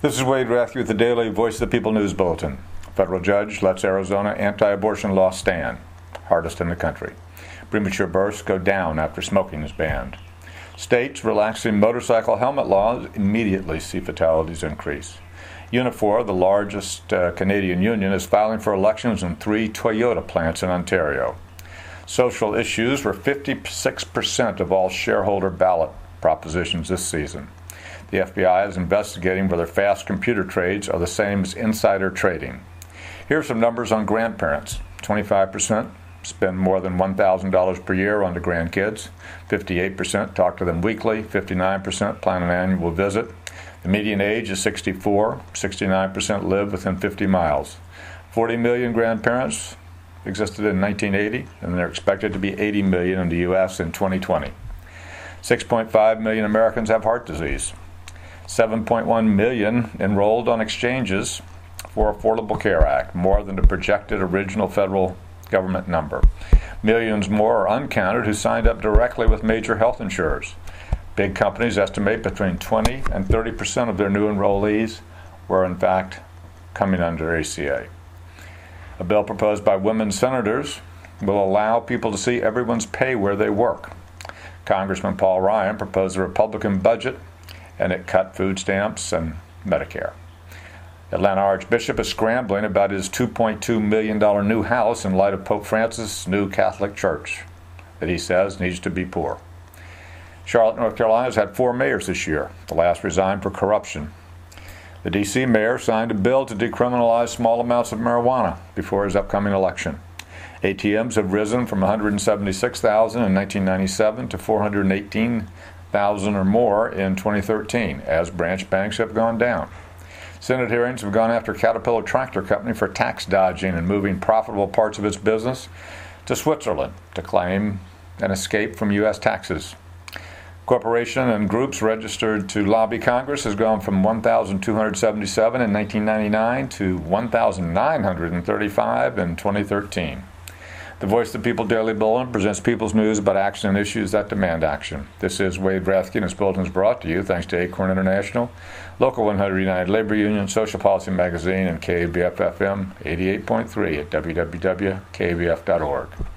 This is Wade Rathke with the Daily Voice of the People News Bulletin. Federal judge lets Arizona anti-abortion law stand. Hardest in the country. Premature births go down after smoking is banned. States relaxing motorcycle helmet laws immediately see fatalities increase. Unifor, the largest Canadian union, is filing for elections in 3 Toyota plants in Ontario. Social issues were 56% of all shareholder ballot propositions this season. The FBI is investigating whether fast computer trades are the same as insider trading. Here are some numbers on grandparents. 25% spend more than $1,000 per year on the grandkids. 58% talk to them weekly. 59% plan an annual visit. The median age is 64. 69% live within 50 miles. 40 million grandparents existed in 1980, and they're expected to be 80 million in the U.S. in 2020. 6.5 million Americans have heart disease. 7.1 million enrolled on exchanges for Affordable Care Act, more than the projected original federal government number. Millions more are uncounted who signed up directly with major health insurers. Big companies estimate between 20 and 30% of their new enrollees were in fact coming under ACA. A bill proposed by women senators will allow people to see everyone's pay where they work. Congressman Paul Ryan proposed a Republican budget, and it cut food stamps and Medicare. Atlanta Archbishop is scrambling about his $2.2 million new house in light of Pope Francis' new Catholic Church that he says needs to be poor. Charlotte, North Carolina has had 4 mayors this year. The last resigned for corruption. The D.C. mayor signed a bill to decriminalize small amounts of marijuana before his upcoming election. ATMs have risen from 176,000 in 1997 to 418,000 or more in 2013, as branch banks have gone down. Senate hearings have gone after Caterpillar Tractor Company for tax dodging and moving profitable parts of its business to Switzerland to claim an escape from U.S. taxes. Corporation and groups registered to lobby Congress has gone from 1,277 in 1999 to 1,935 in 2013. The Voice of the People Daily Bulletin presents people's news about action and issues that demand action. This is Wade Rathke, and this bulletin is brought to you thanks to Acorn International, Local 100 United Labor Union, Social Policy Magazine, and KABF-FM 88.3 at www.kabf.org.